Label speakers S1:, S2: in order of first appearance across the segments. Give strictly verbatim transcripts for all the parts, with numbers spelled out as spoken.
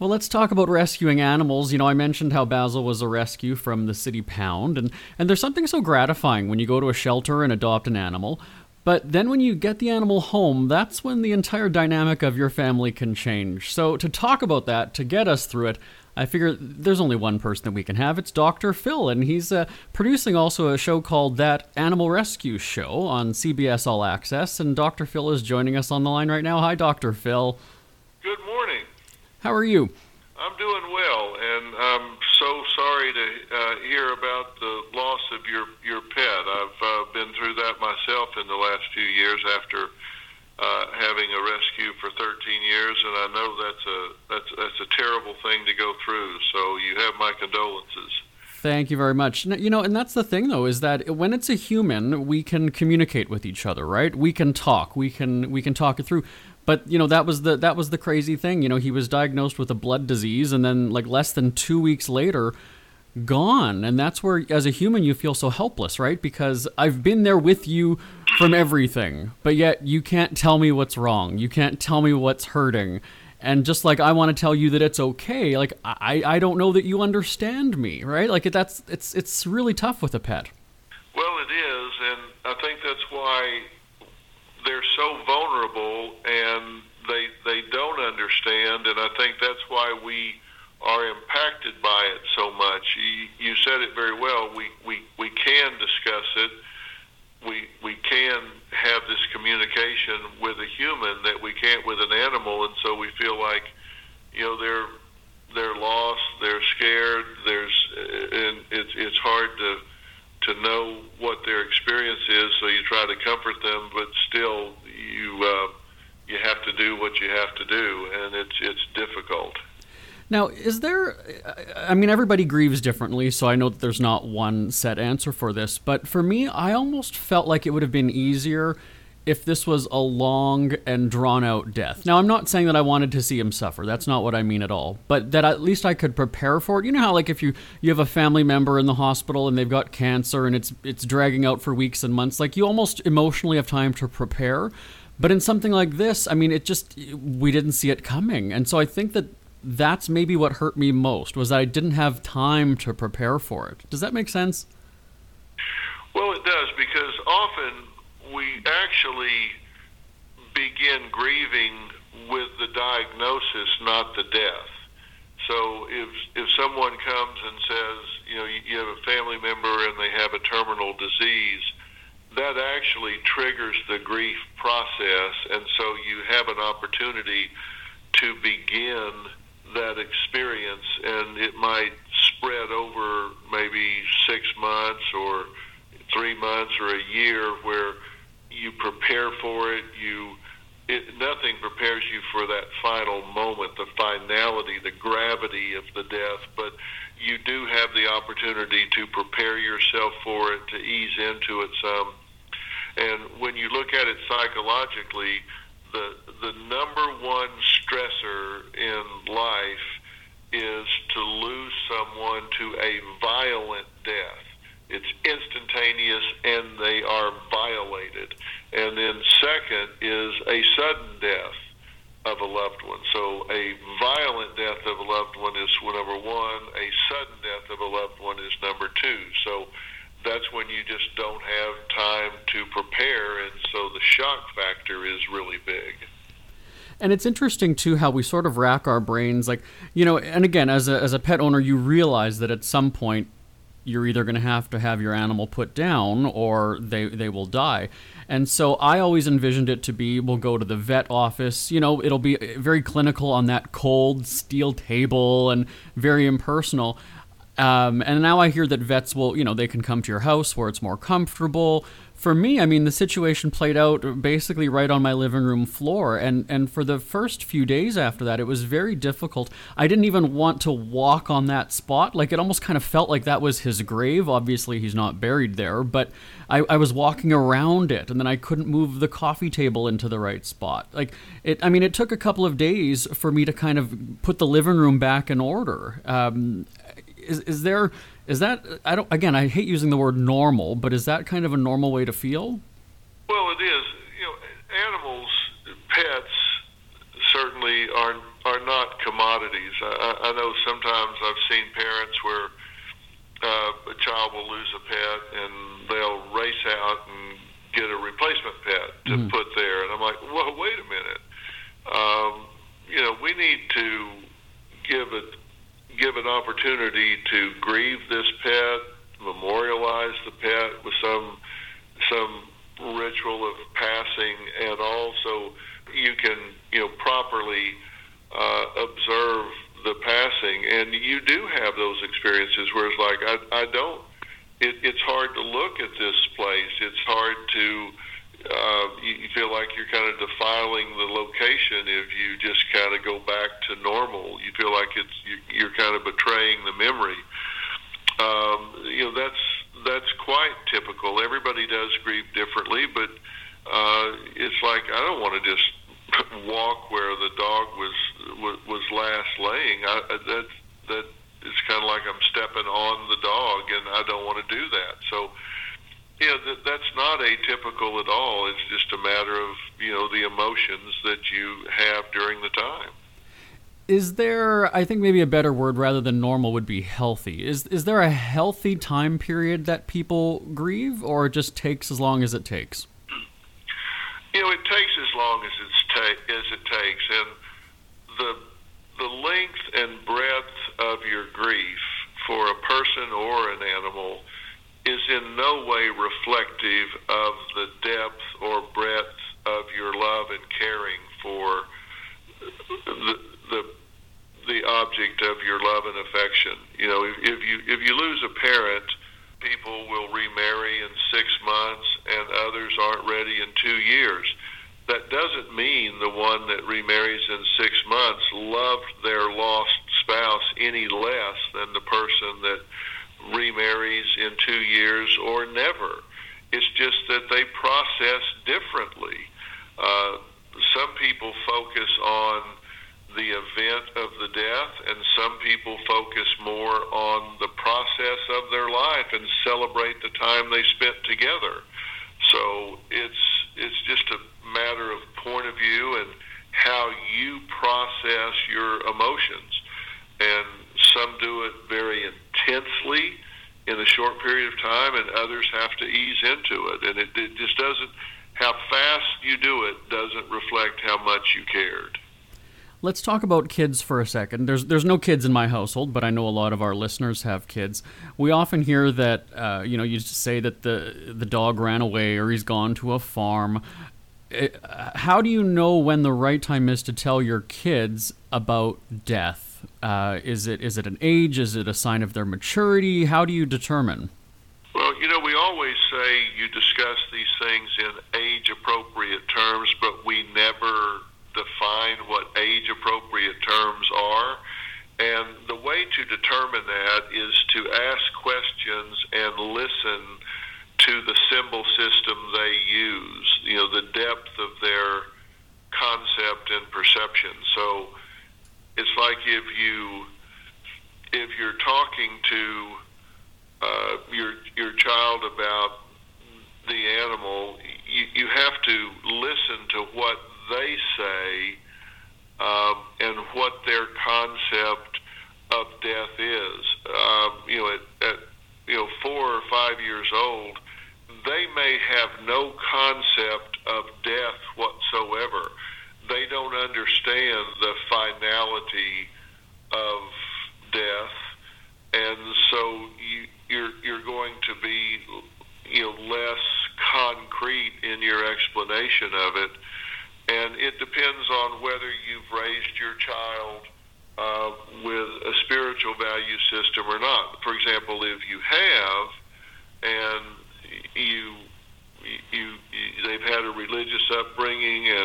S1: Well, let's talk about rescuing animals. You know, I mentioned how Basil was a rescue from the City Pound, and, and there's something so gratifying when you go to a shelter and adopt an animal. But then when you get the animal home, that's when the entire dynamic of your family can change. So to talk about that, to get us through it, I figure there's only one person that we can have. It's Doctor Phil, and he's uh, producing also a show called That Animal Rescue Show on C B S All Access, and Doctor Phil is joining us on the line right now. Hi, Doctor Phil.
S2: Good morning.
S1: How are you?
S2: I'm doing well, and I'm so sorry to uh, hear about the loss of your, your pet. I've uh, been through that myself in the last few years after uh, having a rescue for thirteen years, and I know that's a that's that's a terrible thing to go through. So you have my condolences.
S1: Thank you very much. You know, and that's the thing, though, is that when it's a human, we can communicate with each other, right? We can talk. We can we can talk it through. But, you know, that was the that was the crazy thing. You know, he was diagnosed with a blood disease, and then, like, less than two weeks later, gone. And that's where, as a human, you feel so helpless, right? Because I've been there with you from everything, but yet you can't tell me what's wrong. You can't tell me what's hurting. And just like I want to tell you that it's okay, like I, I don't know that you understand me, right? Like that's it's it's really tough with a pet.
S2: Well, it is, and I think that's why they're so vulnerable and they they don't understand, and I think that's why we are impacted by it so much. You, you said it very well. We, we, we can discuss it. We we can have this communication with a human that we can't with an animal, and so we feel like, you know, they're they're lost, they're scared. There's and it's it's hard to to know what their experience is. So you try to comfort them, but still you uh, you have to do what you have to do, and it's it's difficult.
S1: Now, is there, I mean, everybody grieves differently, so I know that there's not one set answer for this, but for me, I almost felt like it would have been easier if this was a long and drawn-out death. Now, I'm not saying that I wanted to see him suffer. That's not what I mean at all. But that at least I could prepare for it. You know how, like, if you, you have a family member in the hospital and they've got cancer and it's it's dragging out for weeks and months, like, you almost emotionally have time to prepare. But in something like this, I mean, it just, we didn't see it coming. And so I think that that's maybe what hurt me most, was that I didn't have time to prepare for it. Does that make sense?
S2: Well, it does, because often we actually begin grieving with the diagnosis, not the death. So if if someone comes and says, you know, you, you have a family member and they have a terminal disease, that actually triggers the grief process, and so you have an opportunity to begin that experience, and it might spread over maybe six months or three months or a year, where you prepare for it. You it, nothing prepares you for that final moment, the finality, the gravity of the death, but you do have the opportunity to prepare yourself for it, to ease into it some. And when you look at it psychologically, the the number one stressor in life is to lose someone to a violent death. It's instantaneous and they are violated. And then second is a sudden death of a loved one. So a violent death of a loved one is number one. A sudden death of a loved one is number two. So that's when you just don't have time to prepare, and so the shock factor is really big.
S1: And it's interesting, too, how we sort of rack our brains, like, you know, and again, as a as a pet owner, you realize that at some point you're either going to have to have your animal put down or they, they will die. And so I always envisioned it to be, we'll go to the vet office, you know, it'll be very clinical on that cold steel table and very impersonal. Um, and now I hear that vets will, you know, they can come to your house where it's more comfortable. For me, I mean, the situation played out basically right on my living room floor. And, and for the first few days after that, it was very difficult. I didn't even want to walk on that spot. Like, it almost kind of felt like that was his grave. Obviously, he's not buried there, but I, I was walking around it, and then I couldn't move the coffee table into the right spot. Like, it, I mean, it took a couple of days for me to kind of put the living room back in order. Um, Is is there is that I don't again I hate using the word normal, but is that kind of a normal way to feel?
S2: Well, it is. You know, animals, pets certainly are are not commodities. I, I know sometimes I've seen parents where uh, a child will lose a pet and they'll race out and get a replacement pet to mm-hmm. put there, and I'm like, well, wait a minute. Um, you know, we need to give it give an opportunity to grieve this pet, memorialize the pet with some some ritual of passing, and also you can you know properly uh, observe the passing, and you do have those experiences where it's like I, I don't. It, it's hard to look at this place. It's hard to. Uh, you, you feel like you're kind of defiling the location if you just kind of go back to normal. You feel like it's you, you're kind of betraying the memory. Um, you know that's that's quite typical. Everybody does grieve differently, but uh, it's like I don't want to just walk where the dog was was, was last laying. I, that that it's kind of like I'm stepping on the dog, and I don't want to do that. So. Yeah, that, that's not atypical at all. It's just a matter of, you know, the emotions that you have during the time.
S1: Is there, I think maybe a better word rather than normal would be healthy. Is is there a healthy time period that people grieve, or it just takes as long as it takes?
S2: You know, it takes as long as, it's ta- as it takes. And the the length and breadth of your grief for a person or an animal is in no way reflective of the depth or breadth of your love and caring for the the, the object of your love and affection. You know, if, if you if you lose a parent, people will remarry in six months, and others aren't ready in two years. That doesn't mean the one that remarries in six months loved their lost spouse any less than the person that remarries in two years or never. It's just that they process differently. Uh, some people focus on the event of the death, and some people focus more on the process of their life and celebrate the time they spent together. So it's it's just a matter of point of view and how you process your emotions. And some do it very intensely in a short period of time, and others have to ease into it. And it, it just doesn't, how fast you do it doesn't reflect how much you cared.
S1: Let's talk about kids for a second. There's there's no kids in my household, but I know a lot of our listeners have kids. We often hear that, uh, you know, you just say that the the dog ran away or he's gone to a farm. It, how do you know when the right time is to tell your kids about death? Uh, is it is it an age? Is it a sign of their maturity? How do you determine?
S2: Well, you know, we always say you discuss these things in age-appropriate terms, but we never define what age-appropriate terms are. And the way to determine that is to ask questions and listen to the symbol system they use, you know, the depth of their concept and perception. So it's like if you if you're talking to uh, your your child about the animal, you, you have to listen to what they say um, and what their concept of death is. Um, you know, at, at you know four or five years old, they may have no concept of death whatsoever. They don't understand the finality of death, and so you, you're you're going to be you know less concrete in your explanation of it. And it depends on whether you've raised your child uh, with a spiritual value system or not. For example, if you have, and you, you, you they've had a religious upbringing and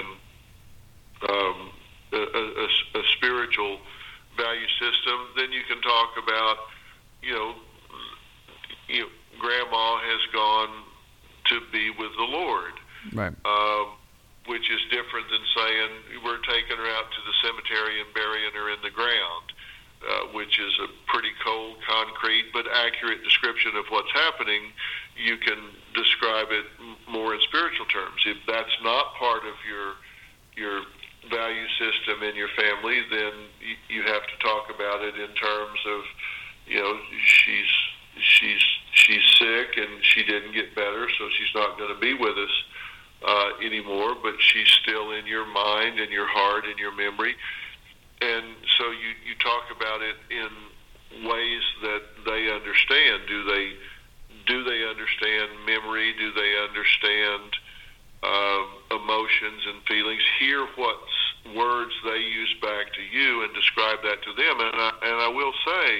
S2: um, a, a, a spiritual value system, then you can talk about, you know, you know, Grandma has gone to be with the Lord.
S1: Right.
S2: Um, which is different than saying we're taking her out to the cemetery and burying her in the ground, uh, which is a pretty cold, concrete, but accurate description of what's happening. You can describe it more in spiritual terms. If that's not part of your your value system in your family, then you, you have to talk about it in terms of, you know, she's she's she's sick and she didn't get better, so she's not going to be with us uh, anymore. But she's still in your mind and your heart and your memory, and so you you talk about it in ways that they understand. Do they do they understand memory? Do they understand uh, emotions and feelings? Hear what words they use back to you and describe that to them. And I, and I will say,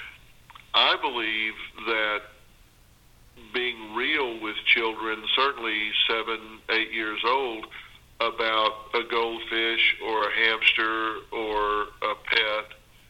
S2: I believe that being real with children, certainly seven, eight years old, about a goldfish or a hamster or a pet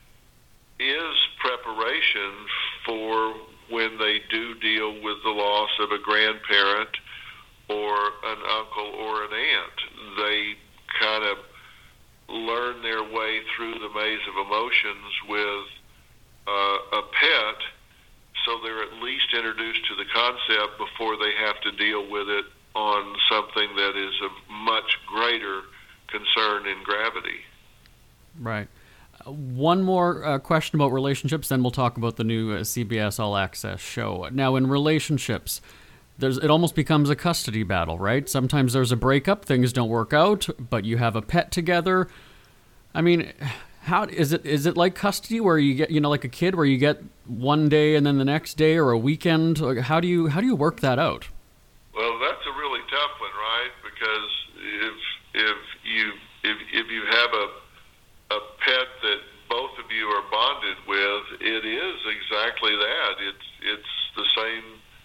S2: is preparation for when they do deal with the loss of a grandparent or an uncle or an aunt. They kind of learn their way through the maze of emotions with uh, a pet, so they're at least introduced to the concept before they have to deal with it on something that is of much greater concern and gravity.
S1: Right. Uh, one more uh, question about relationships, then we'll talk about the new uh, C B S All Access show. Now, in relationships, there's it almost becomes a custody battle, right? Sometimes there's a breakup, things don't work out, but you have a pet together. I mean, how is it? Is it like custody, where you get, you know, like a kid, where you get one day and then the next day, or a weekend? Like, how do you how do you work that out?
S2: Well, that's a really tough one, right? Because if if you if if you have a a pet that both of you are bonded with, it is exactly that. It's it's the same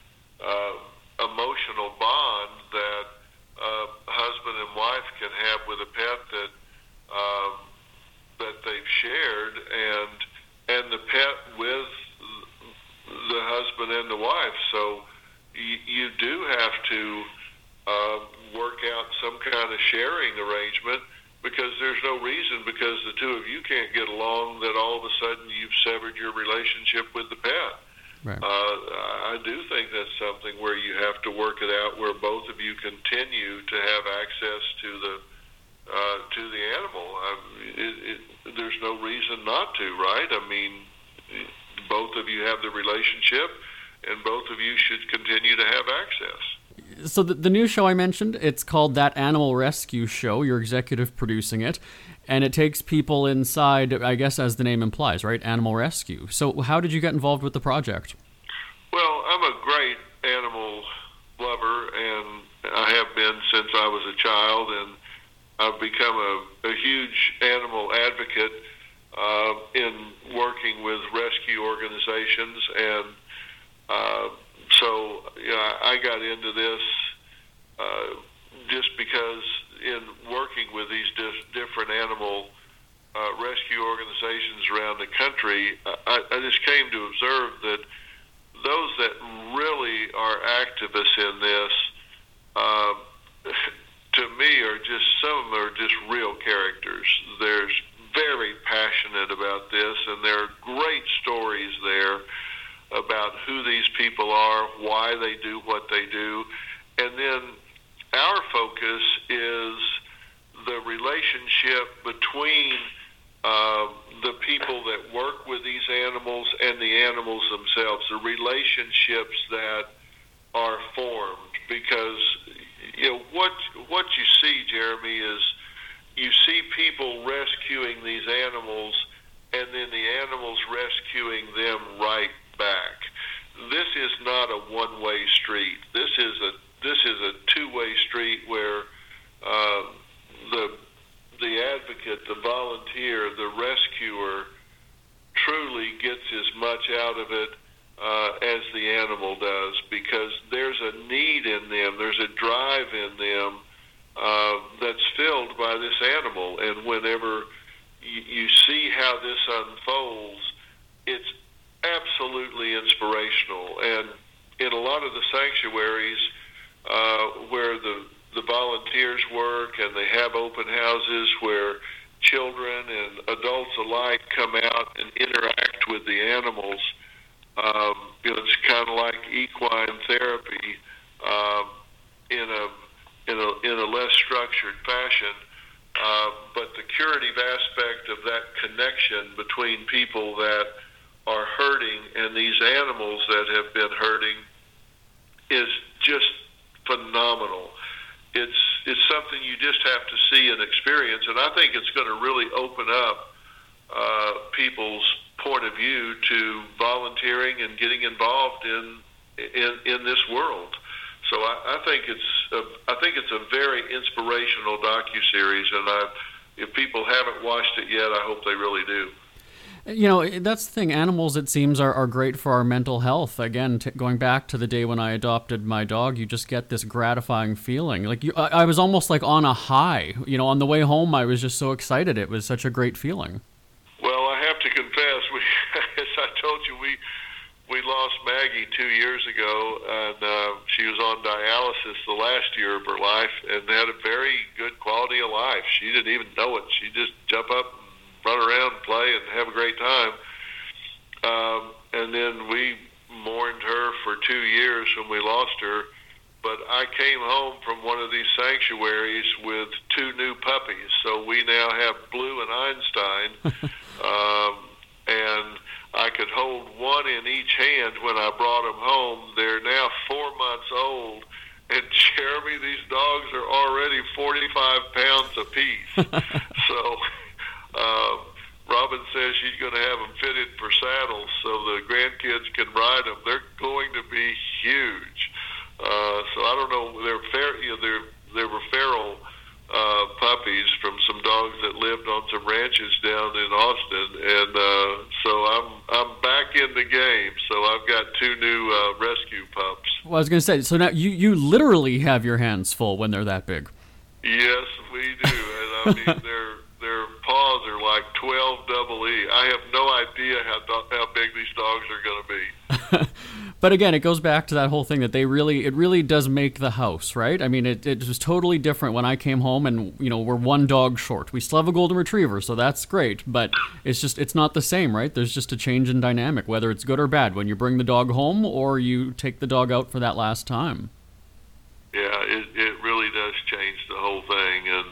S2: uh, emotional bond that uh, husband and wife can have with a pet that um, that they've shared, and and the pet with the husband and the wife. So you, you do have to uh, work out some kind of sharing arrangement, because there's no reason, because the two of you can't get along, that all of a sudden you've severed your relationship with the pet.
S1: Right.
S2: Uh, I do think that's something where you have to work it out, where both of you continue to have access to the uh, to the animal. I, it, it, there's no reason not to, right? I mean, both of you have the relationship, and both of you should continue to have access.
S1: So the, the new show I mentioned, it's called That Animal Rescue Show. You're executive producing it, and it takes people inside, I guess, as the name implies, right? Animal rescue. So how did you get involved with the project?
S2: Well, I'm a great animal lover, and I have been since I was a child, and I've become a, a huge animal advocate uh, in working with rescue organizations, and uh, so you know, I got into this uh, just because in working with these dis- different animal uh, rescue organizations around the country, I, I just came to observe that those that really are activists in this, uh, to me, are just, some of them are just real characters. They're very passionate about this, and there are great stories there about who these people are, why they do what they do. And then our focus is the relationship between uh, the people that work with these animals and the animals themselves, the relationships that are formed. Because, you know, what what you see, Jeremy, is you see people rescuing these animals, and then the animals rescuing them right back. This is not a one-way street. This is a this is a two-way street where uh, the the advocate, the volunteer, the rescuer truly gets as much out of it uh, as the animal does, because there's a need in them, there's a drive in them uh, that's filled by this animal. And whenever you, you see how this unfolds, it's absolutely inspirational. And in a lot of the sanctuaries uh, where the the volunteers work, and they have open houses where children and adults alike come out and interact with the animals, um, you know, it's kind of like equine therapy um, in a in a in a less structured fashion. Uh, but the curative aspect of that connection between people that are hurting and these animals that have been hurting is just phenomenal. It's it's something you just have to see and experience, and I think it's going to really open up uh, people's point of view to volunteering and getting involved in in, in this world. So I, I think it's a, I think it's a very inspirational docuseries, and I, if people haven't watched it yet, I hope they really do.
S1: You know, that's the thing. Animals, it seems, are, are great for our mental health. Again, t- going back to the day when I adopted my dog, you just get this gratifying feeling. Like you, I, I was almost like on a high. You know, on the way home, I was just so excited. It was such a great feeling.
S2: Well, I have to confess, we, as I told you, we we lost Maggie two years ago, and uh, she was on dialysis the last year of her life, and had a very good quality of life. She didn't even know it. She just jump up, run around, play, and have a great time. Um, and then we mourned her for two years when we lost her. But I came home from one of these sanctuaries with two new puppies. So we now have Blue and Einstein. um, and I could hold one in each hand when I brought them home. They're now four months old. And Jeremy, these dogs are already forty-five pounds apiece. so... Uh, Robin says she's going to have them fitted for saddles so the grandkids can ride them. They're going to be huge. Uh, so I don't know. They're fair. You know, they're they were feral uh, puppies from some dogs that lived on some ranches down in Austin, and uh, so I'm I'm back in the game. So I've got two new uh, rescue pups.
S1: Well, I was going to say. So now you you literally have your hands full when they're that big.
S2: Yes, we do, and I mean they're. Their paws are like twelve double E. I have no idea how do- how big these dogs are going to be.
S1: But again, it goes back to that whole thing that they really, it really does make the house, right? I mean, it, it was totally different when I came home and, you know, we're one dog short. We still have a golden retriever, so that's great, but it's just, it's not the same, right? There's just a change in dynamic, whether it's good or bad, when you bring the dog home or you take the dog out for that last time.
S2: Yeah, it, it really does change the whole thing, and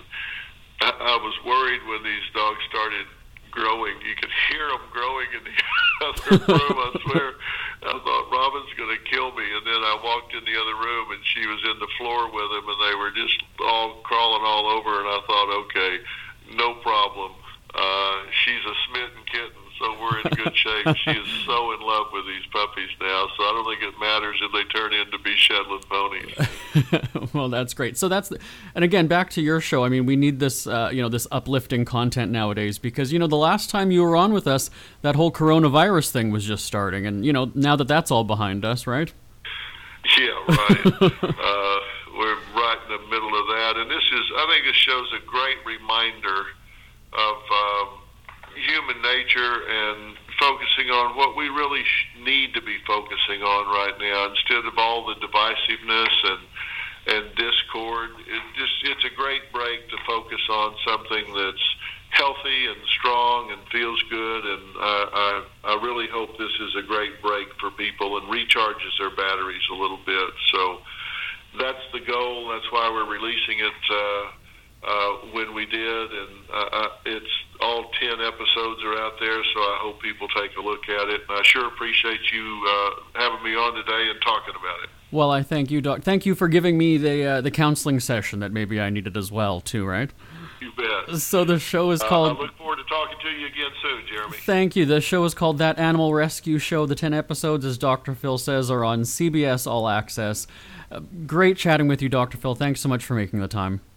S2: I was worried when these dogs started growing. You could hear them growing in the other room. I swear, I thought Robin's going to kill me. And then I walked in the other room, and she was in the floor with them, and they were just all crawling all over. And I thought, okay, no problem. Uh, she's a smitten kitten, so we're in good shape. She is so in love with these puppies now, so I don't think it matters if they turn in to be Shetland ponies.
S1: Well, that's great. So that's, the, and again, back to your show. I mean, we need this, uh, you know, this uplifting content nowadays because, you know, the last time you were on with us, that whole coronavirus thing was just starting, and you know, now that that's all behind us, right?
S2: Yeah, right. uh, we're right in the middle of that, and this is, I think, this shows a great reminder of um, human nature and focusing on what we really sh- need to be focusing on right now instead of all the divisiveness and and discord. It just it's a great break to focus on something that's healthy and strong and feels good, and I, I, I really hope this is a great break for people and recharges their batteries a little bit. So that's the goal. That's why we're releasing it uh, uh, when we did, and uh, uh, it's all ten episodes are out there, so I hope people take a look at it. And I sure appreciate you uh, having me on today and talking about it.
S1: Well, I thank you, Doc. Thank you for giving me the uh, the counseling session that maybe I needed as well, too, right?
S2: You bet.
S1: So the show is called...
S2: Uh, I look forward to talking to you again soon, Jeremy.
S1: Thank you. The show is called That Animal Rescue Show. The ten episodes, as Doctor Phil says, are on C B S All Access. Uh, great chatting with you, Doctor Phil. Thanks so much for making the time.